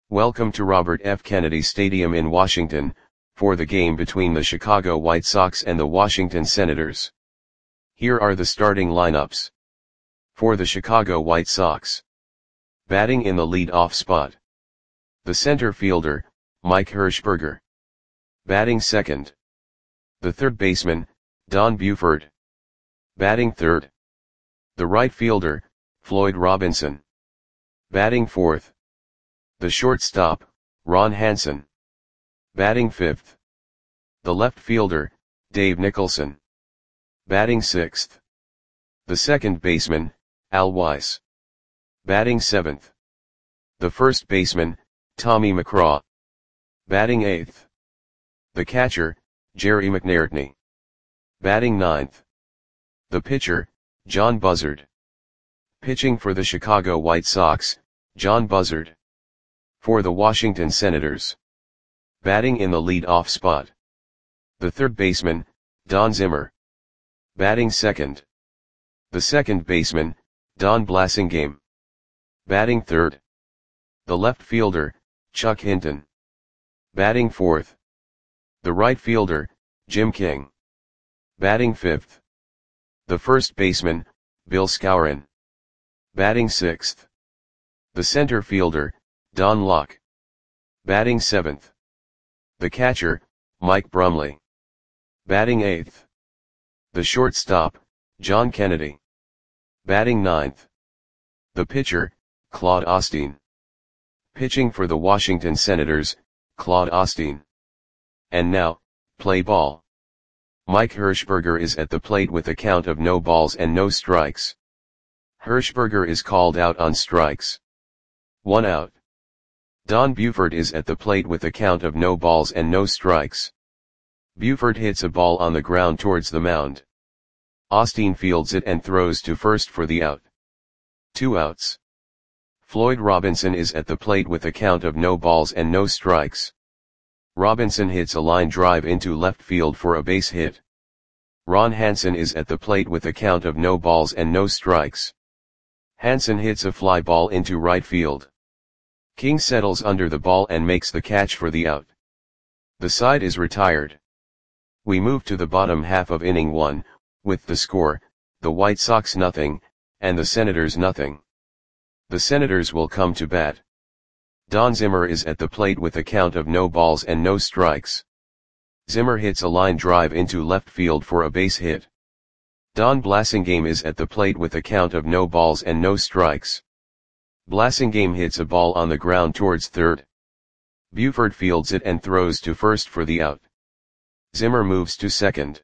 Welcome to Robert F. Kennedy Stadium in Washington, for the game between the Chicago White Sox and the Washington Senators. Here are the starting lineups. For the Chicago White Sox. Batting in the lead-off spot. The center fielder, Mike Hershberger. Batting second. The third baseman, Don Buford. Batting third. The right fielder, Floyd Robinson. Batting fourth. The shortstop, Ron Hansen. Batting fifth. The left fielder, Dave Nicholson. Batting sixth. The second baseman, Al Weiss. Batting seventh. The first baseman, Tommy McCraw. Batting eighth. The catcher, Jerry McNairtney. Batting ninth. The pitcher, John Buzzard. Pitching for the Chicago White Sox, John Buzzard. For the Washington Senators. Batting in the lead-off spot. The third baseman, Don Zimmer. Batting second. The second baseman, Don Blasingame. Batting third. The left fielder, Chuck Hinton. Batting fourth. The right fielder, Jim King. Batting fifth. The first baseman, Bill Skowron. Batting sixth. The center fielder, Don Locke. Batting seventh. The catcher, Mike Brumley. Batting eighth. The shortstop, John Kennedy. Batting ninth. The pitcher, Claude Osteen. Pitching for the Washington Senators, Claude Osteen. And now, play ball. Mike Hershberger is at the plate with a count of no balls and no strikes. Hershberger is called out on strikes. 1 out. Don Buford is at the plate with a count of no balls and no strikes. Buford hits a ball on the ground towards the mound. Osteen fields it and throws to first for the out. 2 outs. Floyd Robinson is at the plate with a count of no balls and no strikes. Robinson hits a line drive into left field for a base hit. Ron Hansen is at the plate with a count of no balls and no strikes. Hansen hits a fly ball into right field. King settles under the ball and makes the catch for the out. The side is retired. We move to the bottom half of inning 1, with the score, the White Sox nothing, and the Senators nothing. The Senators will come to bat. Don Zimmer is at the plate with a count of no balls and no strikes. Zimmer hits a line drive into left field for a base hit. Don Blasingame is at the plate with a count of no balls and no strikes. Blasingame hits a ball on the ground towards third. Buford fields it and throws to first for the out. Zimmer moves to second.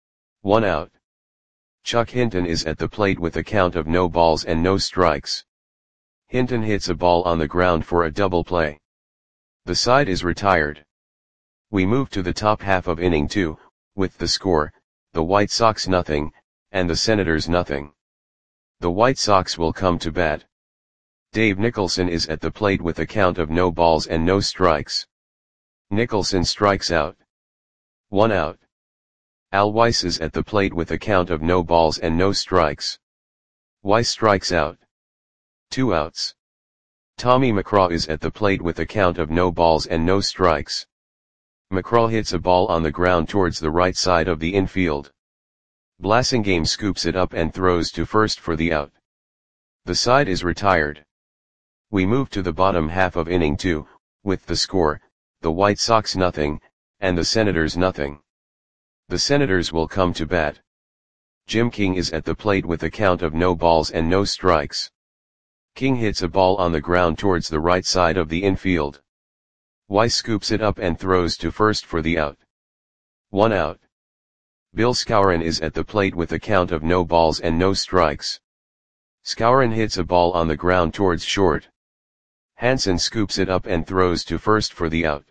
1 out. Chuck Hinton is at the plate with a count of no balls and no strikes. Hinton hits a ball on the ground for a double play. The side is retired. We move to the top half of inning 2, with the score, the White Sox nothing, and the Senators nothing. The White Sox will come to bat. Dave Nicholson is at the plate with a count of no balls and no strikes. Nicholson strikes out. 1 out. Al Weiss is at the plate with a count of no balls and no strikes. Weiss strikes out. 2 outs. Tommy McCraw is at the plate with a count of no balls and no strikes. McCraw hits a ball on the ground towards the right side of the infield. Blasingame scoops it up and throws to first for the out. The side is retired. We move to the bottom half of inning 2, with the score, the White Sox nothing, and the Senators nothing. The Senators will come to bat. Jim King is at the plate with a count of no balls and no strikes. King hits a ball on the ground towards the right side of the infield. Weiss scoops it up and throws to first for the out. 1 out. Bill Skowron is at the plate with a count of no balls and no strikes. Skowron hits a ball on the ground towards short. Hansen scoops it up and throws to first for the out.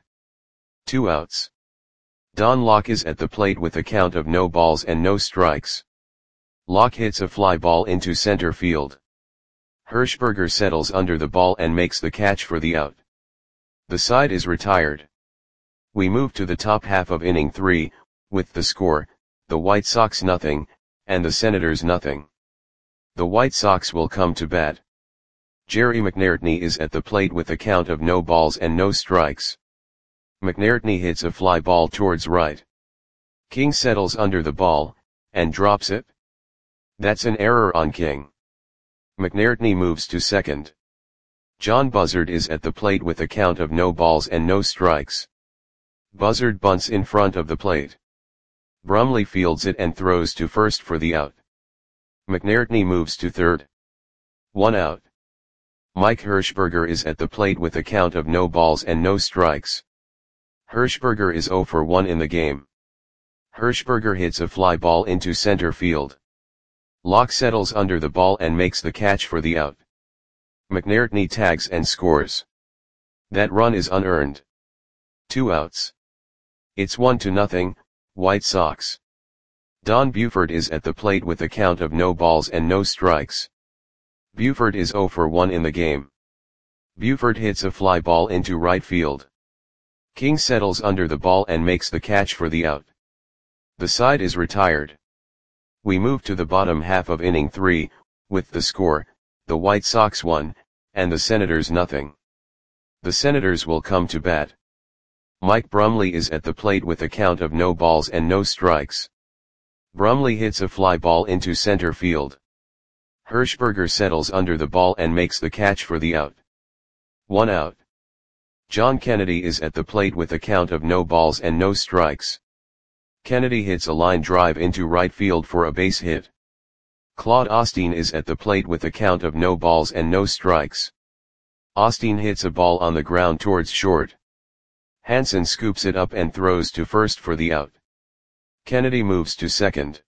2 outs. Don Locke is at the plate with a count of no balls and no strikes. Locke hits a fly ball into center field. Hershberger settles under the ball and makes the catch for the out. The side is retired. We move to the top half of inning 3, with the score, the White Sox nothing, and the Senators nothing. The White Sox will come to bat. Jerry McNairtney is at the plate with a count of no balls and no strikes. McNairtney hits a fly ball towards right. King settles under the ball, and drops it. That's an error on King. McNairtney moves to second. John Buzzard is at the plate with a count of no balls and no strikes. Buzzard bunts in front of the plate. Brumley fields it and throws to first for the out. McNairtney moves to third. 1 out. Mike Hirschberger is at the plate with a count of no balls and no strikes. Hirschberger is 0 for 1 in the game. Hirschberger hits a fly ball into center field. Locke settles under the ball and makes the catch for the out. McNairtney tags and scores. That run is unearned. 2 outs. It's 1-0, White Sox. Don Buford is at the plate with a count of no balls and no strikes. Buford is 0 for 1 in the game. Buford hits a fly ball into right field. King settles under the ball and makes the catch for the out. The side is retired. We move to the bottom half of inning 3, with the score, the White Sox 1, and the Senators 0. The Senators will come to bat. Mike Brumley is at the plate with a count of no balls and no strikes. Brumley hits a fly ball into center field. Hirschberger settles under the ball and makes the catch for the out. 1 out. John Kennedy is at the plate with a count of no balls and no strikes. Kennedy hits a line drive into right field for a base hit. Claude Osteen is at the plate with a count of no balls and no strikes. Osteen hits a ball on the ground towards short. Hansen scoops it up and throws to first for the out. Kennedy moves to second.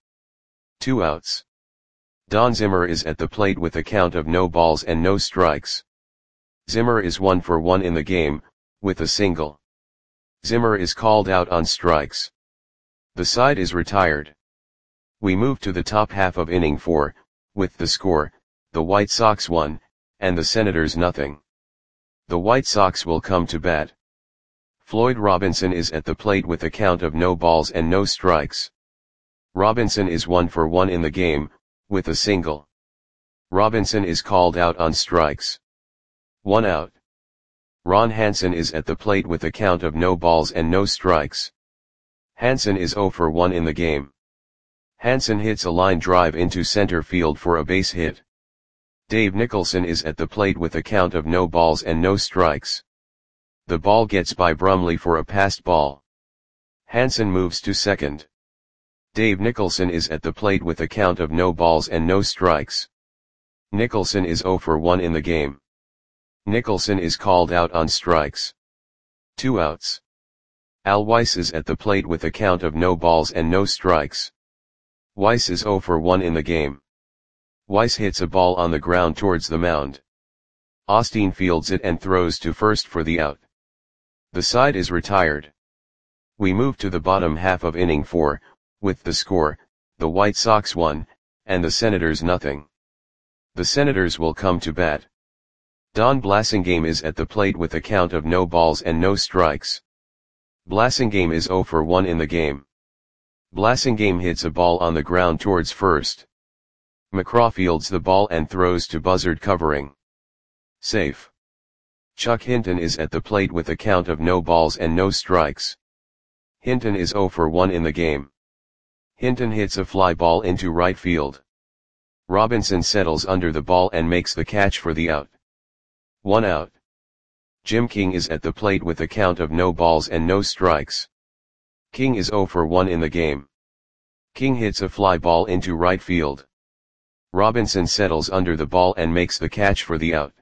2 outs. Don Zimmer is at the plate with a count of no balls and no strikes. Zimmer is 1 for 1 in the game, with a single. Zimmer is called out on strikes. The side is retired. We move to the top half of inning 4, with the score, the White Sox 1, and the Senators 0. The White Sox will come to bat. Floyd Robinson is at the plate with a count of no balls and no strikes. Robinson is 1 for 1 in the game, with a single. Robinson is called out on strikes. 1 out. Ron Hansen is at the plate with a count of no balls and no strikes. Hansen is 0 for 1 in the game. Hansen hits a line drive into center field for a base hit. Dave Nicholson is at the plate with a count of no balls and no strikes. The ball gets by Brumley for a passed ball. Hansen moves to second. Dave Nicholson is at the plate with a count of no balls and no strikes. Nicholson is 0 for 1 in the game. Nicholson is called out on strikes. 2 outs. Al Weiss is at the plate with a count of no balls and no strikes. Weiss is 0 for 1 in the game. Weiss hits a ball on the ground towards the mound. Osteen fields it and throws to first for the out. The side is retired. We move to the bottom half of inning 4, with the score, the White Sox 1, and the Senators 0. The Senators will come to bat. Don Blasingame is at the plate with a count of no balls and no strikes. Blasingame is 0 for 1 in the game. Blasingame hits a ball on the ground towards first. McCraw fields the ball and throws to Buzzard covering. Safe. Chuck Hinton is at the plate with a count of no balls and no strikes. Hinton is 0 for 1 in the game. Hinton hits a fly ball into right field. Robinson settles under the ball and makes the catch for the out. 1 out. Jim King is at the plate with a count of no balls and no strikes. King is 0 for 1 in the game. King hits a fly ball into right field. Robinson settles under the ball and makes the catch for the out.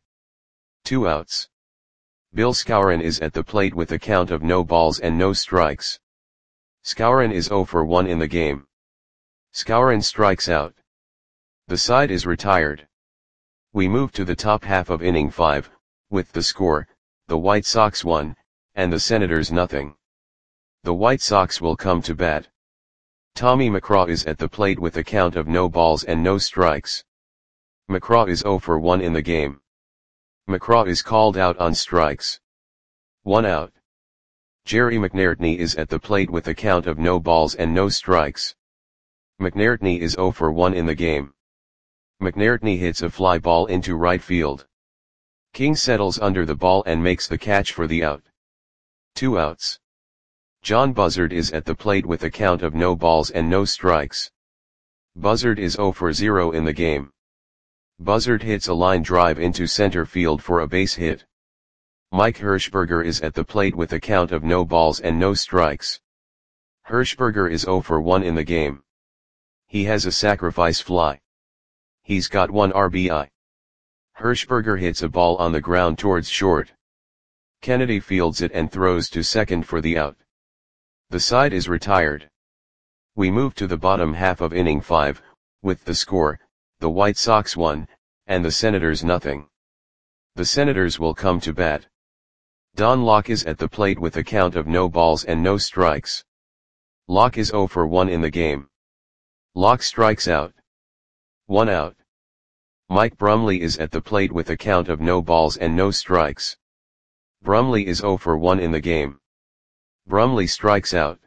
2 outs. Bill Skowron is at the plate with a count of no balls and no strikes. Skowron is 0 for 1 in the game. Skowron strikes out. The side is retired. We move to the top half of inning 5, with the score, the White Sox 1, and the Senators 0. The White Sox will come to bat. Tommy McCraw is at the plate with a count of no balls and no strikes. McCraw is 0 for 1 in the game. McCraw is called out on strikes. 1 out. Jerry McNairtney is at the plate with a count of no balls and no strikes. McNairtney is 0 for 1 in the game. McNairtney hits a fly ball into right field. King settles under the ball and makes the catch for the out. 2 outs. John Buzzard is at the plate with a count of no balls and no strikes. Buzzard is 0 for 0 in the game. Buzzard hits a line drive into center field for a base hit. Mike Hirschberger is at the plate with a count of no balls and no strikes. Hirschberger is 0 for 1 in the game. He has a sacrifice fly. He's got 1 RBI. Hirschberger hits a ball on the ground towards short. Kennedy fields it and throws to second for the out. The side is retired. We move to the bottom half of inning 5, with the score, the White Sox 1, and the Senators nothing. The Senators will come to bat. Don Locke is at the plate with a count of no balls and no strikes. Locke is 0 for 1 in the game. Locke strikes out. 1 out. Mike Brumley is at the plate with a count of no balls and no strikes. Brumley is 0 for 1 in the game. Brumley strikes out.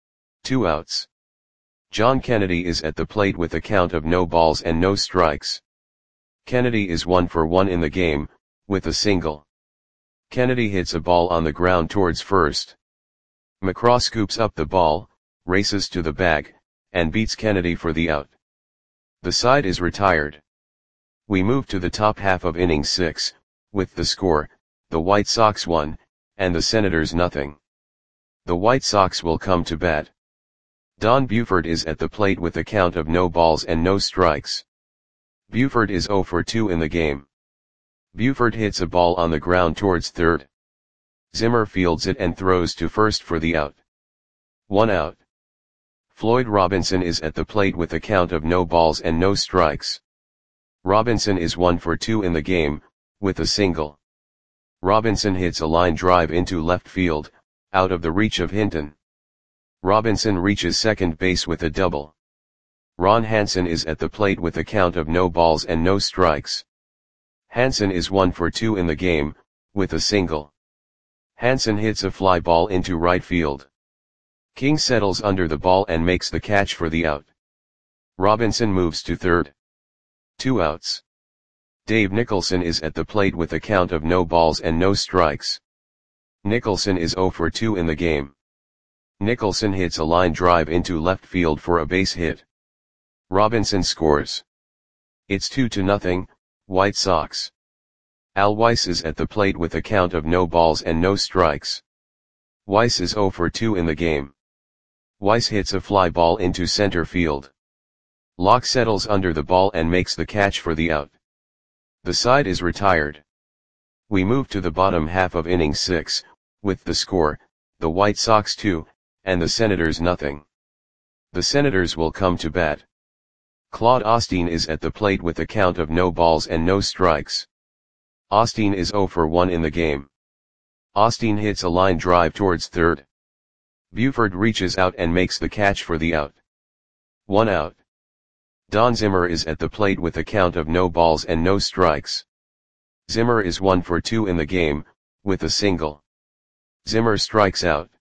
2 outs. John Kennedy is at the plate with a count of no balls and no strikes. Kennedy is 1 for 1 in the game, with a single. Kennedy hits a ball on the ground towards first. McCraw scoops up the ball, races to the bag, and beats Kennedy for the out. The side is retired. We move to the top half of inning 6, with the score, the White Sox 1, and the Senators nothing. The White Sox will come to bat. Don Buford is at the plate with a count of no balls and no strikes. Buford is 0 for 2 in the game. Buford hits a ball on the ground towards third. Zimmer fields it and throws to first for the out. 1 out. Floyd Robinson is at the plate with a count of no balls and no strikes. Robinson is 1 for 2 in the game, with a single. Robinson hits a line drive into left field, out of the reach of Hinton. Robinson reaches second base with a double. Ron Hansen is at the plate with a count of no balls and no strikes. Hansen is 1 for 2 in the game, with a single. Hansen hits a fly ball into right field. King settles under the ball and makes the catch for the out. Robinson moves to third. 2 outs. Dave Nicholson is at the plate with a count of no balls and no strikes. Nicholson is 0 for 2 in the game. Nicholson hits a line drive into left field for a base hit. Robinson scores. It's 2-0, White Sox. Al Weiss is at the plate with a count of no balls and no strikes. Weiss is 0 for 2 in the game. Weiss hits a fly ball into center field. Locke settles under the ball and makes the catch for the out. The side is retired. We move to the bottom half of inning 6, with the score, the White Sox 2, and the Senators nothing. The Senators will come to bat. Claude Osteen is at the plate with a count of no balls and no strikes. Osteen is 0 for 1 in the game. Osteen hits a line drive towards third. Buford reaches out and makes the catch for the out. 1 out. Don Zimmer is at the plate with a count of no balls and no strikes. Zimmer is 1 for 2 in the game, with a single. Zimmer strikes out.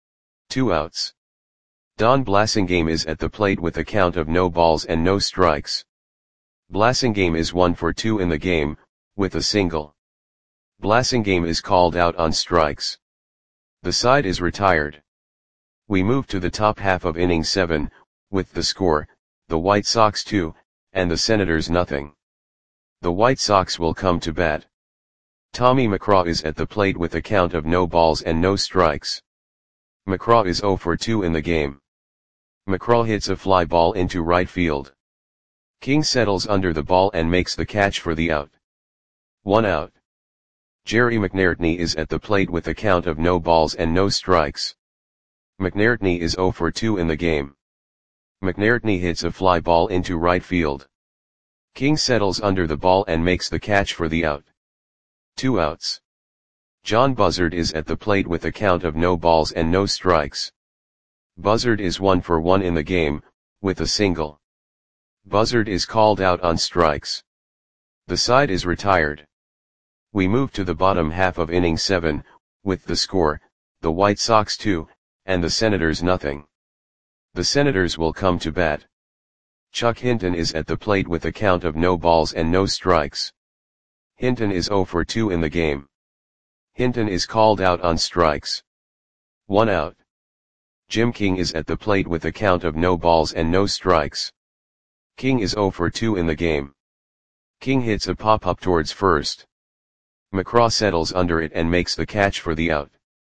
2 outs. Don Blasingame is at the plate with a count of no balls and no strikes. Blasingame is 1 for 2 in the game, with a single. Blasingame is called out on strikes. The side is retired. We move to the top half of inning 7, with the score, the White Sox 2, and the Senators nothing. The White Sox will come to bat. Tommy McCraw is at the plate with a count of no balls and no strikes. McCraw is 0 for 2 in the game. McCraw hits a fly ball into right field. King settles under the ball and makes the catch for the out. 1 out. Jerry McNairtney is at the plate with a count of no balls and no strikes. McNairtney is 0 for 2 in the game. McNairtney hits a fly ball into right field. King settles under the ball and makes the catch for the out. 2 outs. John Buzzard is at the plate with a count of no balls and no strikes. Buzzard is 1 for 1 in the game, with a single. Buzzard is called out on strikes. The side is retired. We move to the bottom half of inning 7, with the score, the White Sox 2, and the Senators nothing. The Senators will come to bat. Chuck Hinton is at the plate with a count of no balls and no strikes. Hinton is 0 for 2 in the game. Hinton is called out on strikes. 1 out. Jim King is at the plate with a count of no balls and no strikes. King is 0 for 2 in the game. King hits a pop-up towards first. McCraw settles under it and makes the catch for the out.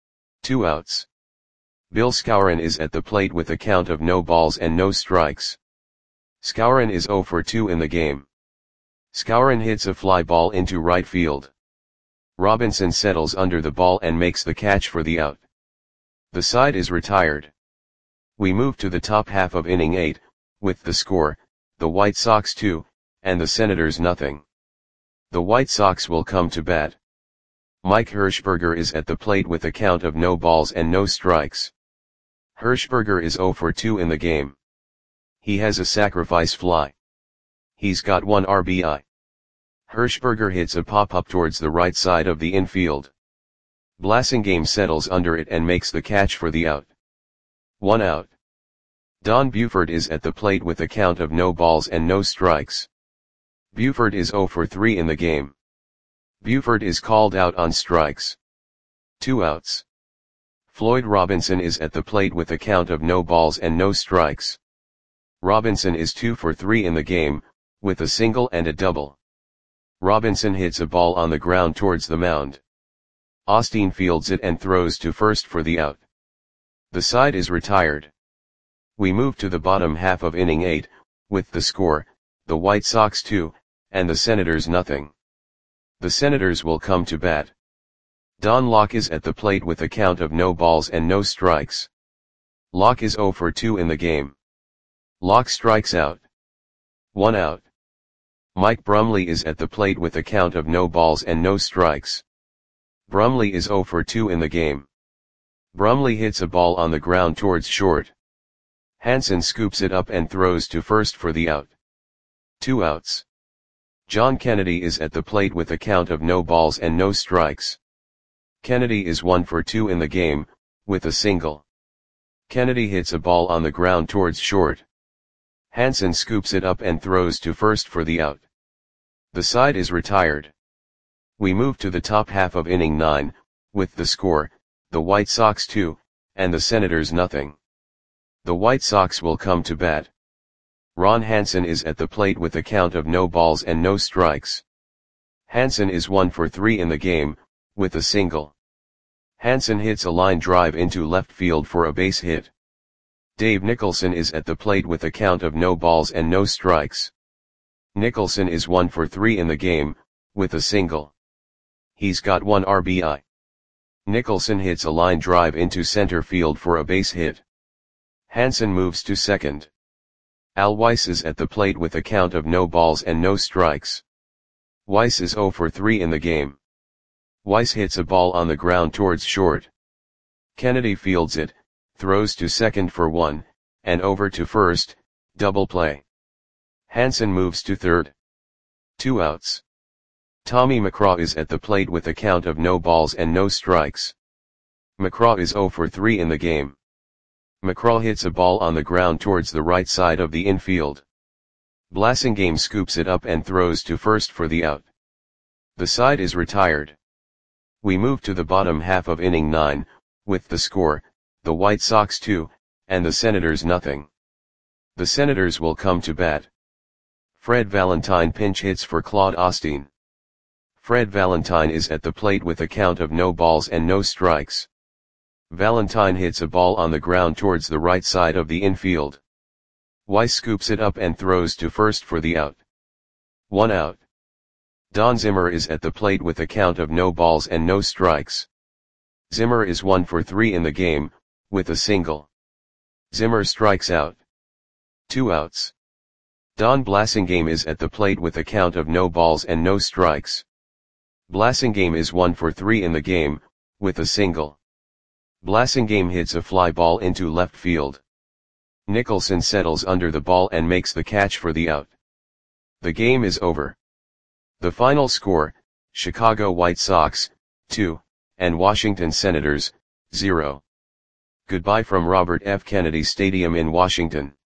2 outs. Bill Skowron is at the plate with a count of no balls and no strikes. Skowron is 0 for 2 in the game. Skowron hits a fly ball into right field. Robinson settles under the ball and makes the catch for the out. The side is retired. We move to the top half of inning 8, with the score, the White Sox 2, and the Senators nothing. The White Sox will come to bat. Mike Hershberger is at the plate with a count of no balls and no strikes. Hershberger is 0 for 2 in the game. He has a sacrifice fly. He's got 1 RBI. Hershberger hits a pop-up towards the right side of the infield. Blasingame settles under it and makes the catch for the out. 1 out. Don Buford is at the plate with a count of no balls and no strikes. Buford is 0 for 3 in the game. Buford is called out on strikes. 2 outs. Floyd Robinson is at the plate with a count of no balls and no strikes. Robinson is 2 for 3 in the game, with a single and a double. Robinson hits a ball on the ground towards the mound. Osteen fields it and throws to first for the out. The side is retired. We move to the bottom half of inning 8, with the score, the White Sox 2, and the Senators nothing. The Senators will come to bat. Don Locke is at the plate with a count of no balls and no strikes. Locke is 0 for 2 in the game. Locke strikes out. 1 out. Mike Brumley is at the plate with a count of no balls and no strikes. Brumley is 0 for 2 in the game. Brumley hits a ball on the ground towards short. Hansen scoops it up and throws to first for the out. 2 outs. John Kennedy is at the plate with a count of no balls and no strikes. Kennedy is 1 for 2 in the game, with a single. Kennedy hits a ball on the ground towards short. Hansen scoops it up and throws to first for the out. The side is retired. We move to the top half of inning 9, with the score, the White Sox 2, and the Senators nothing. The White Sox will come to bat. Ron Hansen is at the plate with a count of no balls and no strikes. Hansen is 1 for 3 in the game, with a single. Hansen hits a line drive into left field for a base hit. Dave Nicholson is at the plate with a count of no balls and no strikes. Nicholson is 1 for 3 in the game, with a single. He's got 1 RBI. Nicholson hits a line drive into center field for a base hit. Hansen moves to second. Al Weiss is at the plate with a count of no balls and no strikes. Weiss is 0 for 3 in the game. Weiss hits a ball on the ground towards short. Kennedy fields it, throws to second for 1, and over to first, double play. Hansen moves to third. 2 outs. Tommy McCraw is at the plate with a count of no balls and no strikes. McCraw is 0 for 3 in the game. McCraw hits a ball on the ground towards the right side of the infield. Blasingame scoops it up and throws to first for the out. The side is retired. We move to the bottom half of inning 9, with the score, the White Sox 2, and the Senators nothing. The Senators will come to bat. Fred Valentine pinch hits for Claude Osteen. Fred Valentine is at the plate with a count of no balls and no strikes. Valentine hits a ball on the ground towards the right side of the infield. Weiss scoops it up and throws to first for the out. 1 out. Don Zimmer is at the plate with a count of no balls and no strikes. Zimmer is 1 for 3 in the game, with a single. Zimmer strikes out. 2 outs. Don Blasingame is at the plate with a count of no balls and no strikes. Blasingame is 1 for 3 in the game, with a single. Blasingame hits a fly ball into left field. Nicholson settles under the ball and makes the catch for the out. The game is over. The final score, Chicago White Sox, 2, and Washington Senators, 0. Goodbye from Robert F. Kennedy Stadium in Washington.